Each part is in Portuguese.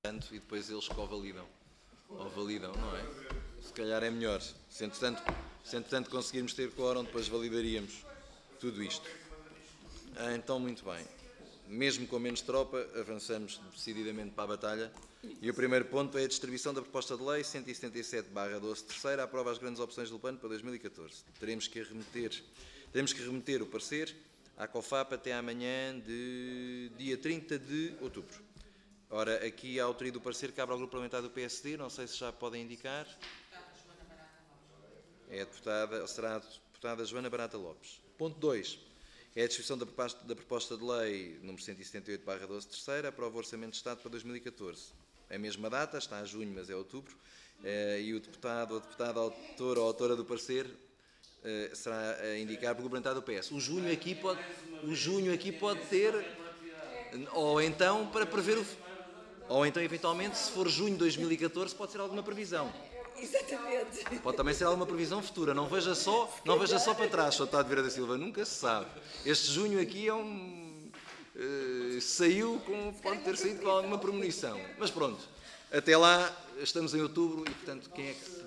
e depois eles que o validam. Ou validam, não é? Se calhar é melhor. Se entretanto conseguirmos ter quórum, depois validaríamos tudo isto. Então, muito bem. Mesmo com menos tropa, avançamos decididamente para a batalha. E o primeiro ponto é a distribuição da proposta de lei 177/12, terceira, aprova as grandes opções do plano para 2014. Teremos que remeter o parecer à COFAP até amanhã de dia 30 de outubro. Ora, aqui a autoria do parecer cabe ao grupo parlamentar do PSD, não sei se já podem indicar. Será a deputada Joana Barata Lopes. Ponto 2. É a distribuição da proposta de lei número 178/12, terceira, aprova o Orçamento de Estado para 2014. É a mesma data, está a junho, mas é outubro, e o deputado ou a deputada autor ou autora do parecer será a indicar pelo grupo parlamentar do PS. O junho aqui pode ter, ou então para prever ou então, eventualmente, se for junho de 2014, pode ser alguma previsão. Exatamente. Pode também ser alguma previsão futura. Não veja só para trás, Sr. Deputado Vieira da Silva. Nunca se sabe. Este junho aqui é pode ter saído com alguma premonição. Mas pronto. Até lá, estamos em outubro e, portanto, quem é que...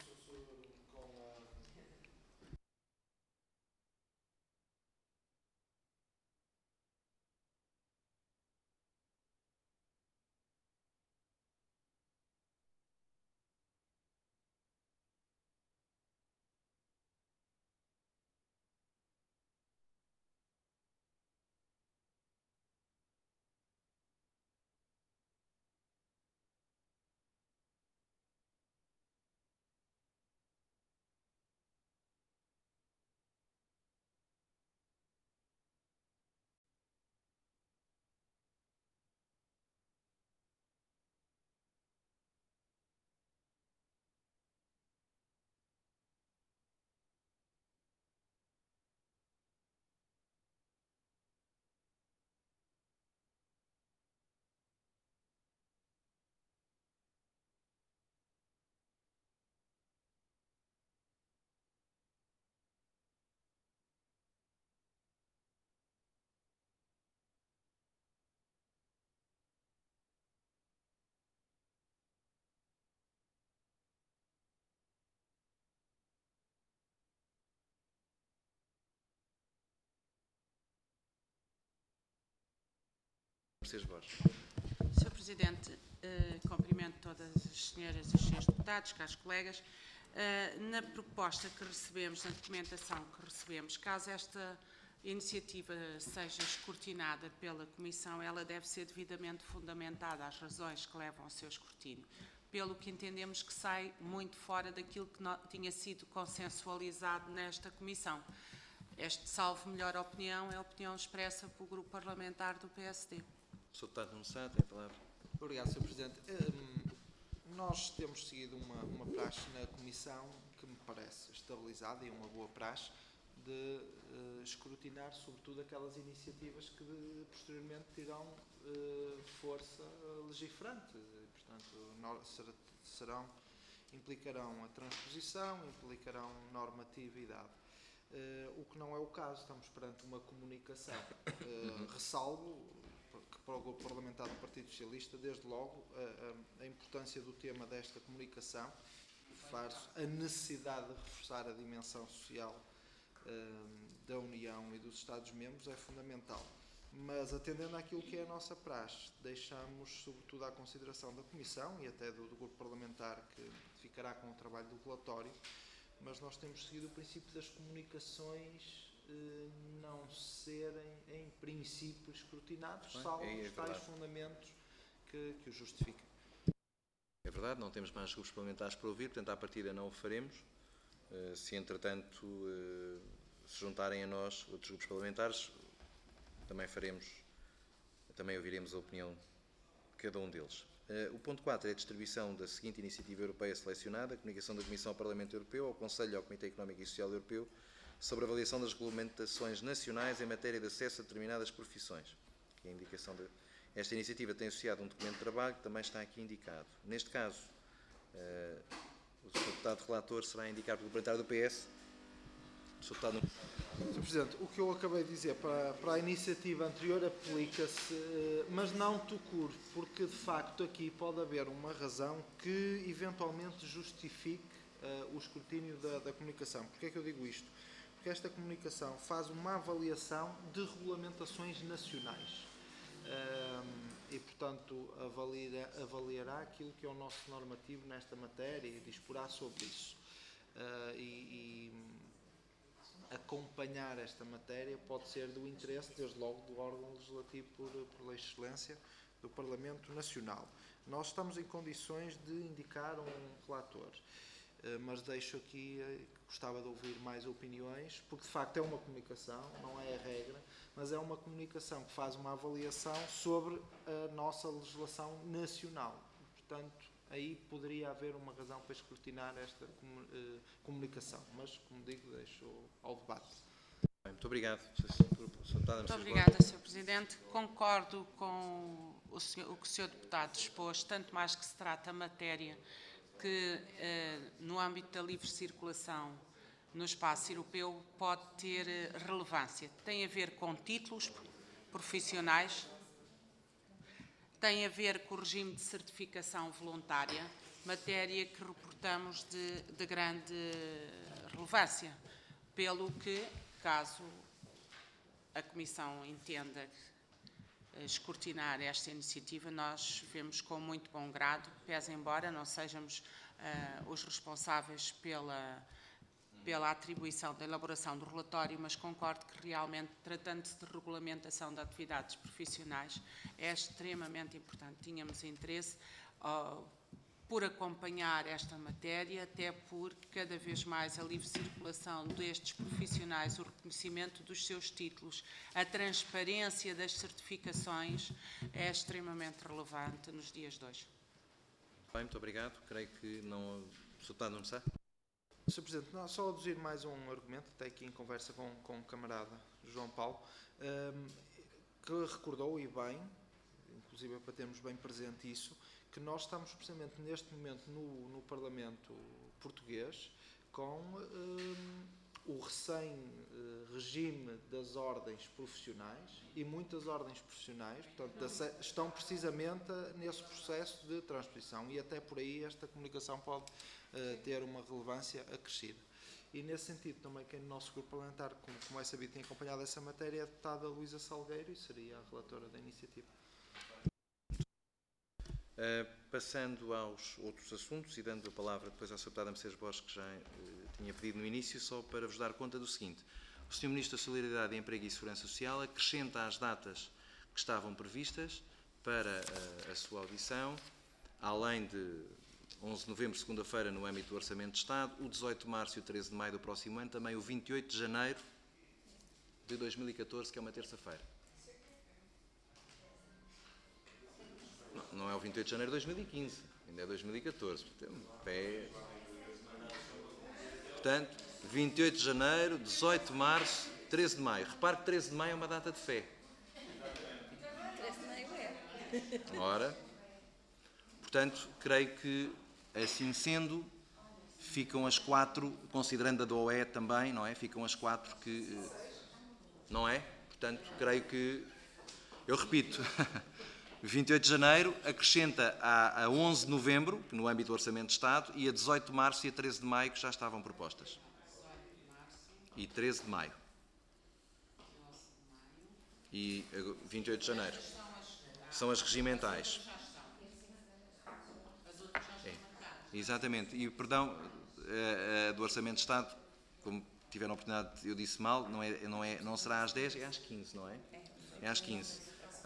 Sr. Presidente, cumprimento todas as senhoras e os senhores deputados, caros colegas. Na proposta que recebemos, na documentação que recebemos, caso esta iniciativa seja escrutinada pela Comissão, ela deve ser devidamente fundamentada às razões que levam ao seu escrutínio, pelo que entendemos que sai muito fora daquilo que tinha sido consensualizado nesta Comissão. Este, salvo melhor opinião, é a opinião expressa pelo Grupo Parlamentar do PSD. Sr. Deputado Nuno Sá, tem a palavra. Obrigado, Sr. Presidente. Nós temos seguido uma praxe na Comissão que me parece estabilizada e uma boa praxe de escrutinar sobretudo aquelas iniciativas que posteriormente terão força legiferante. Portanto, implicarão a transposição, implicarão normatividade. O que não é o caso, estamos perante uma comunicação. Ressalvo que para o Grupo Parlamentar do Partido Socialista, desde logo, a importância do tema desta comunicação, faz a necessidade de reforçar a dimensão social da União e dos Estados-membros é fundamental. Mas, atendendo àquilo que é a nossa praxe, deixamos, sobretudo, à consideração da Comissão e até do Grupo Parlamentar, que ficará com o trabalho do relatório, mas nós temos seguido o princípio das comunicações não serem, em princípio, escrutinados, salvo os tais fundamentos que o justificam. É verdade, não temos mais grupos parlamentares para ouvir, portanto, à partida não o faremos. Se, entretanto, se juntarem a nós outros grupos parlamentares, também ouviremos a opinião de cada um deles. O ponto 4 é a distribuição da seguinte iniciativa europeia selecionada, a comunicação da Comissão ao Parlamento Europeu, ao Conselho e ao Comitê Económico e Social Europeu sobre a avaliação das regulamentações nacionais em matéria de acesso a determinadas profissões. Aqui a indicação esta iniciativa tem associado um documento de trabalho que também está aqui indicado. Neste caso, o Sr. Deputado Relator será indicado pelo parlamentar do PS. O Sr. Deputado Sr. Presidente, o que eu acabei de dizer para a iniciativa anterior aplica-se, mas não tucur, porque de facto aqui pode haver uma razão que eventualmente justifique o escrutínio da comunicação. Porquê é que eu digo isto? Porque esta comunicação faz uma avaliação de regulamentações nacionais e, portanto, avaliará aquilo que é o nosso normativo nesta matéria e disporá sobre isso. Acompanhar esta matéria pode ser do interesse, desde logo, do órgão legislativo por excelência do Parlamento Nacional. Nós estamos em condições de indicar um relator, mas deixo aqui, gostava de ouvir mais opiniões, porque de facto é uma comunicação, não é a regra, mas é uma comunicação que faz uma avaliação sobre a nossa legislação nacional. Portanto, aí poderia haver uma razão para escrutinar esta comunicação, mas, como digo, deixo ao debate. Muito obrigado. Muito obrigada, Sr. Presidente. Concordo com o que o Sr. Deputado expôs, tanto mais que se trata a matéria que, no âmbito da livre circulação no espaço europeu, pode ter relevância. Tem a ver com títulos profissionais, tem a ver com o regime de certificação voluntária, matéria que reportamos de grande relevância, pelo que, caso a Comissão entenda escrutinar esta iniciativa, nós vemos com muito bom grado, pese embora não sejamos os responsáveis pela atribuição da elaboração do relatório, mas concordo que realmente, tratando-se de regulamentação de atividades profissionais, é extremamente importante. Tínhamos interesse por acompanhar esta matéria, até porque cada vez mais a livre circulação destes profissionais, o reconhecimento dos seus títulos, a transparência das certificações é extremamente relevante nos dias de hoje. Bem, muito obrigado. Creio que não... O Sr. Deputado não está? Sr. Presidente, não, só aduzir mais um argumento, até aqui em conversa com o camarada João Paulo, que recordou, e bem, inclusive para termos bem presente isso, que nós estamos precisamente neste momento no Parlamento português com o recém-regime das ordens profissionais, e muitas ordens profissionais, portanto, estão precisamente nesse processo de transposição, e até por aí esta comunicação pode ter uma relevância acrescida. E nesse sentido também quem no nosso grupo parlamentar, como é sabido, tem acompanhado essa matéria, é a deputada Luísa Salgueiro, e seria a relatora da iniciativa. Passando aos outros assuntos e dando a palavra depois à Sra. Deputada Mercedes Borges, que já tinha pedido no início, só para vos dar conta do seguinte. O Sr. Ministro da Solidariedade, Emprego e Segurança Social acrescenta às datas que estavam previstas para a sua audição, além de 11 de novembro, segunda-feira, no âmbito do Orçamento de Estado, o 18 de março e o 13 de maio do próximo ano, também o 28 de janeiro de 2014, que é uma terça-feira. Não é o 28 de janeiro de 2015, ainda é 2014. Portanto, 28 de janeiro, 18 de março, 13 de maio. Repare que 13 de maio é uma data de fé. 13 de maio é. Ora, portanto, creio que, assim sendo, ficam as 4, considerando a do OE também, não é? Ficam as 4 que... Não é? Portanto, creio que... Eu repito... 28 de janeiro acrescenta a 11 de novembro, no âmbito do Orçamento de Estado, e a 18 de março e a 13 de maio, que já estavam propostas. E 13 de maio. E 28 de janeiro. São as regimentais. É, exatamente. E, perdão, do Orçamento de Estado, como tiveram a oportunidade, eu disse mal, não será às 10, é às 15, não é? É às 15.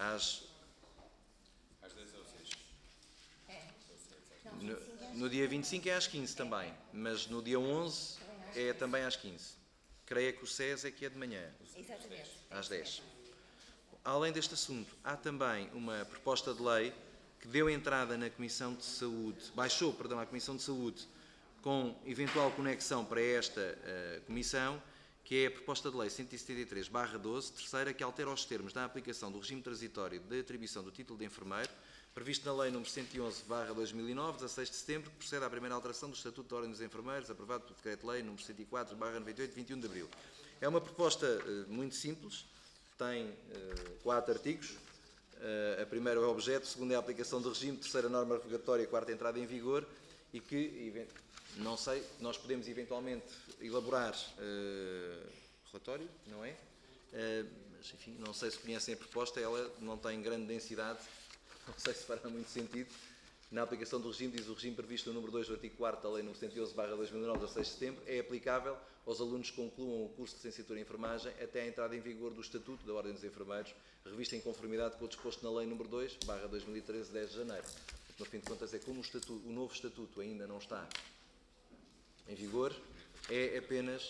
No dia 25 é às 15 também, mas no dia 11 é também às 15. Creio que o SES é que é de manhã. Exatamente. Às 10. Além deste assunto, há também uma proposta de lei que deu entrada na Comissão de Saúde, baixou, perdão, à Comissão de Saúde, com eventual conexão para esta Comissão, que é a proposta de lei 173/12, terceira, que altera os termos da aplicação do regime transitório de atribuição do título de enfermeiro, previsto na Lei nº 111/2009, 16 de setembro, que procede à primeira alteração do Estatuto da Ordem dos Enfermeiros, aprovado pelo Decreto-Lei nº 104/98, 21 de abril. É uma proposta muito simples, tem 4 artigos. A primeira é o objeto, a segunda é a aplicação do regime, a terceira norma revogatória, a quarta entrada em vigor, e que, não sei, nós podemos eventualmente elaborar relatório, não é? Mas, enfim, não sei se conhecem a proposta, ela não tem grande densidade, não sei se fará muito sentido. Na aplicação do regime, diz o regime previsto no número 2 do artigo 4º da Lei nº 111/2009, de 6 de setembro, é aplicável aos alunos que concluam o curso de licenciatura em enfermagem até à entrada em vigor do Estatuto da Ordem dos Enfermeiros, revisto em conformidade com o disposto na Lei nº 2/2013, 10 de janeiro. No fim de contas, é como o novo Estatuto ainda não está em vigor, é apenas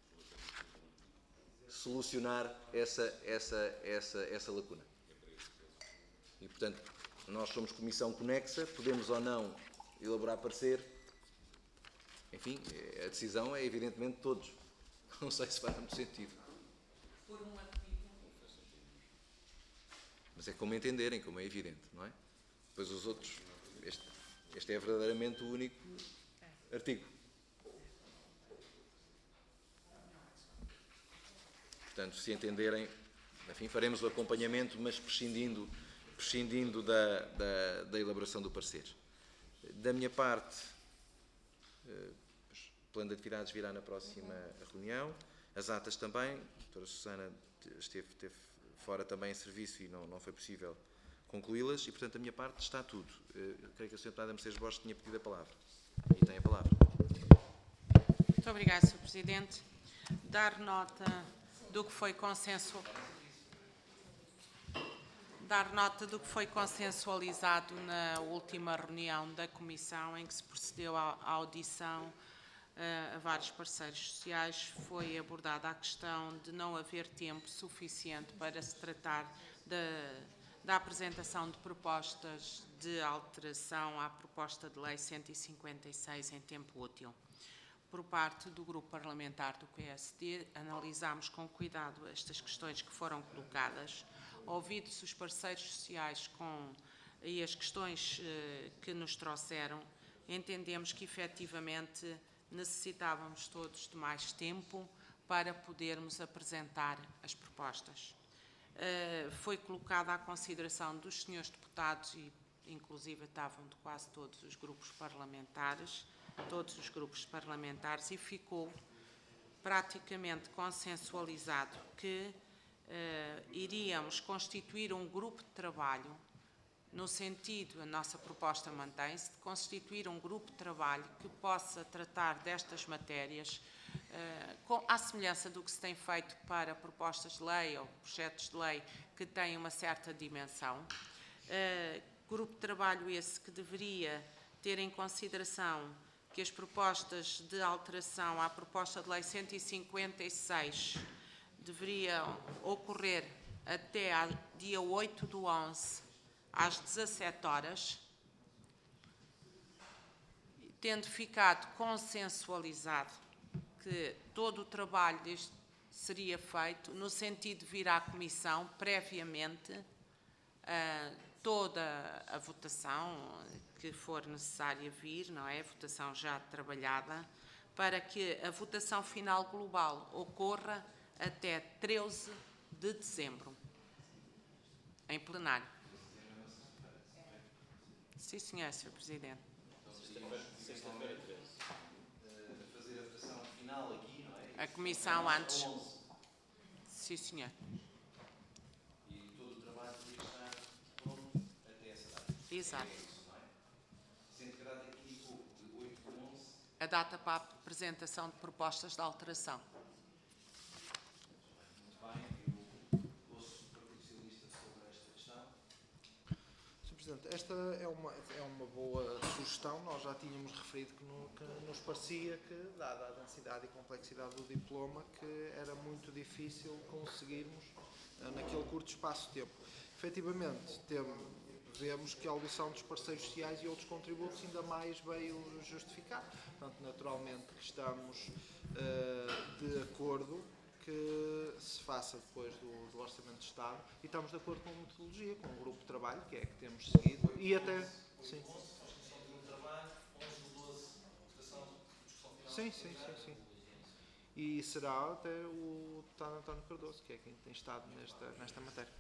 solucionar essa lacuna. E, portanto, nós somos comissão conexa, podemos ou não elaborar parecer, enfim, a decisão é evidentemente de todos. Não sei se faz muito sentido. Por um artigo. Mas é como entenderem, como é evidente, não é? Depois os outros, este é verdadeiramente o único artigo. Portanto, se entenderem, enfim, faremos o acompanhamento, mas prescindindo da elaboração do parecer. Da minha parte, o plano de atividades virá na próxima reunião, as atas também. A doutora Susana esteve fora também em serviço e não foi possível concluí-las, e, portanto, da minha parte está tudo. Creio que a senhora deputada Mercedes Borges tinha pedido a palavra. E tem a palavra. Muito obrigada, Sr. Presidente. Dar nota do que foi consensualizado na última reunião da Comissão, em que se procedeu à audição a vários parceiros sociais. Foi abordada a questão de não haver tempo suficiente para se tratar da apresentação de propostas de alteração à proposta de lei 156 em tempo útil. Por parte do Grupo Parlamentar do PSD, analisámos com cuidado estas questões que foram colocadas, ouvidos os parceiros sociais e as questões que nos trouxeram, entendemos que efetivamente necessitávamos todos de mais tempo para podermos apresentar as propostas. Foi colocada à consideração dos senhores deputados, e inclusive estavam de quase todos os grupos parlamentares, e ficou praticamente consensualizado que iríamos constituir um grupo de trabalho, no sentido, a nossa proposta mantém-se, de constituir um grupo de trabalho que possa tratar destas matérias à semelhança do que se tem feito para propostas de lei ou projetos de lei que têm uma certa dimensão. Grupo de trabalho esse que deveria ter em consideração que as propostas de alteração à proposta de lei 156 deveriam ocorrer até dia 8/11, às 17 horas, tendo ficado consensualizado que todo o trabalho seria feito no sentido de vir à Comissão previamente toda a votação que for necessária vir, não é? A votação já trabalhada, para que a votação final global ocorra até 13 de dezembro, em plenário. Sim, senhor, Sr. Presidente. Sexta-feira, fazer a votação final aqui, não é? A Comissão antes. Sim, senhor. E todo o trabalho poderia estar pronto até essa data. Exato. É isso, não é? Sendo que a data aqui indicou de 8/11. A data para a apresentação de propostas de alteração. Muito bem, eu ouço o Partido Socialista sobre esta questão. Sr. Presidente, esta é uma boa sugestão. Nós já tínhamos referido que nos parecia que, dada a densidade e complexidade do diploma, que era muito difícil conseguirmos naquele curto espaço de tempo. Efetivamente, vemos que a audição dos parceiros sociais e outros contributos ainda mais veio justificar. Portanto, naturalmente que estamos de acordo que se faça depois do Orçamento de Estado, e estamos de acordo com a metodologia, com o grupo de trabalho, que é que temos seguido, e até... Sim. Sim. e será até o deputado António Cardoso, que é quem tem estado nesta matéria.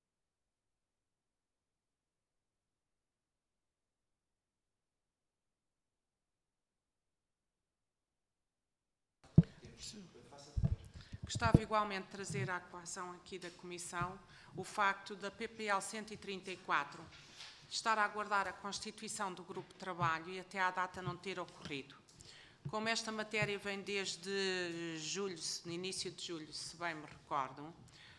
Gostava igualmente de trazer à coação aqui da Comissão o facto da PPL 134 estar a aguardar a constituição do grupo de trabalho e até à data não ter ocorrido. Como esta matéria vem desde julho, no início de julho, se bem me recordo,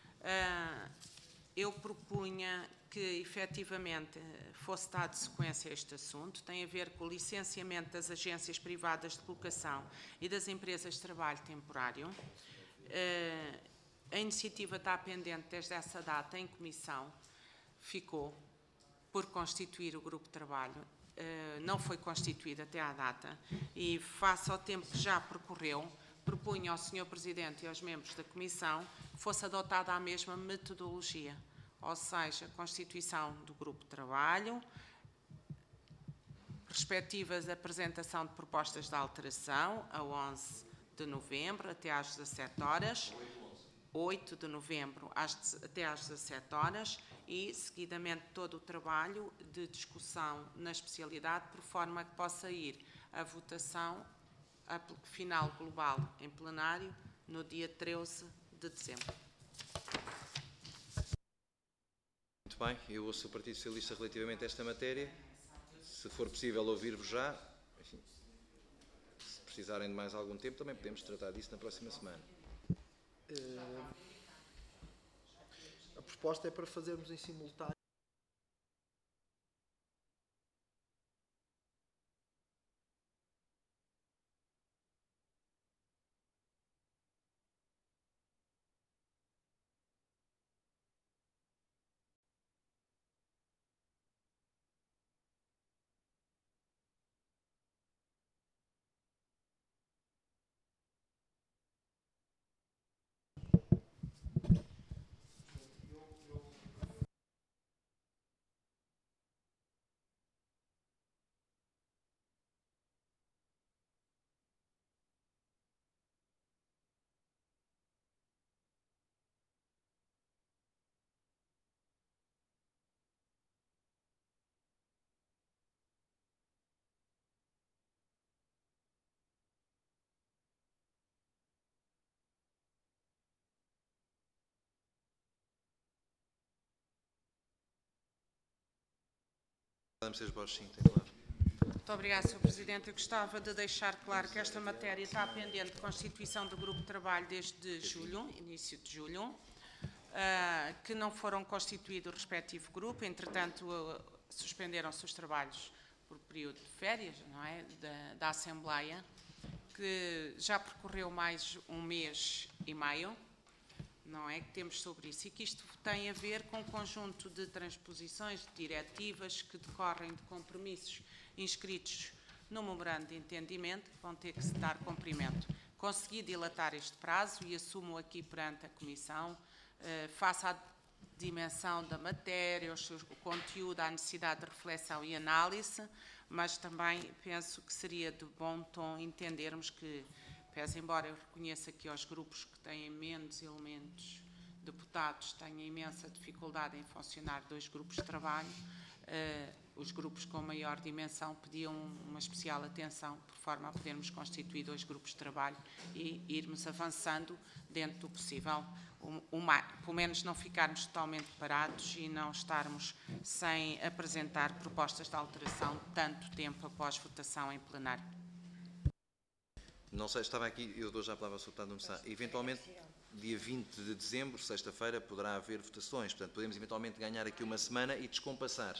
eu propunha que efetivamente fosse dado sequência a este assunto. Tem a ver com o licenciamento das agências privadas de colocação e das empresas de trabalho temporário. A iniciativa está pendente desde essa data em comissão, ficou por constituir o grupo de trabalho, não foi constituído até à data e, face ao tempo que já percorreu, propunha ao Sr. Presidente e aos membros da comissão que fosse adotada a mesma metodologia, ou seja, a constituição do grupo de trabalho, respectivas a apresentação de propostas de alteração a 11 de novembro até às 17 horas, 8 de novembro até às 17 horas e, seguidamente, todo o trabalho de discussão na especialidade, por forma que possa ir a votação final global em plenário no dia 13 de dezembro. Muito bem, eu ouço o Partido Socialista relativamente a esta matéria. Se for possível ouvir-vos já, enfim, se precisarem de mais algum tempo, também podemos tratar disso na próxima semana. A proposta é para fazermos em simultâneo. Muito obrigada, Sr. Presidente. Eu gostava de deixar claro que esta matéria está pendente de constituição do grupo de trabalho desde julho, início de julho, que não foram constituídos o respectivo grupo, entretanto suspenderam-se os trabalhos por período de férias, não é, da Assembleia, que já percorreu mais um mês e meio, não é, que temos sobre isso, e que isto tem a ver com um conjunto de transposições de diretivas que decorrem de compromissos inscritos no memorando de entendimento, que vão ter que se dar cumprimento. Consegui dilatar este prazo e assumo aqui perante a Comissão, face à dimensão da matéria, o conteúdo, a necessidade de reflexão e análise, mas também penso que seria de bom tom entendermos que, pese embora eu reconheça que aos grupos que têm menos elementos deputados tenham imensa dificuldade em funcionar dois grupos de trabalho, os grupos com maior dimensão pediam uma especial atenção por forma a podermos constituir dois grupos de trabalho e irmos avançando dentro do possível, pelo menos não ficarmos totalmente parados e não estarmos sem apresentar propostas de alteração tanto tempo após votação em plenário. Não sei, estava aqui, eu dou já a palavra ao Sr. Deputado Nuno Sá. Eventualmente, dia 20 de dezembro, sexta-feira, poderá haver votações. Portanto, podemos eventualmente ganhar aqui uma semana e descompassar.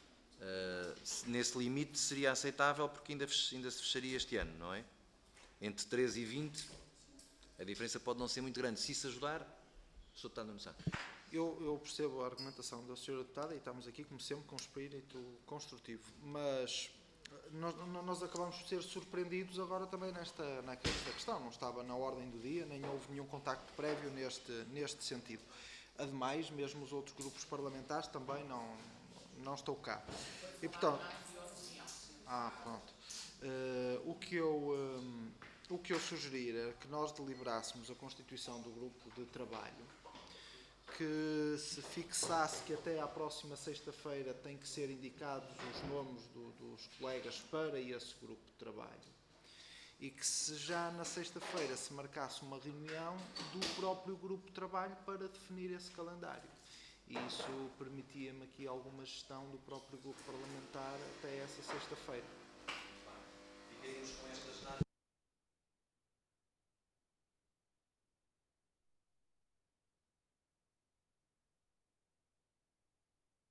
Nesse limite seria aceitável porque ainda se fecharia este ano, não é? Entre 13 e 20, a diferença pode não ser muito grande. Se isso ajudar, Sr. Deputado Nuno Sá. Eu percebo a argumentação da Sra. Deputada e estamos aqui, como sempre, com um espírito construtivo, mas nós acabamos por ser surpreendidos agora também nesta questão. Não estava na ordem do dia, nem houve nenhum contacto prévio neste sentido. Ademais, mesmo os outros grupos parlamentares também não estão cá. E, portanto... pronto. o que eu sugeri era que nós deliberássemos a constituição do grupo de trabalho, que se fixasse que até à próxima sexta-feira tem que ser indicados os nomes dos colegas para esse grupo de trabalho e que se já na sexta-feira se marcasse uma reunião do próprio grupo de trabalho para definir esse calendário. E isso permitia-me aqui alguma gestão do próprio grupo parlamentar até essa sexta-feira. Ficaríamos com estas datas.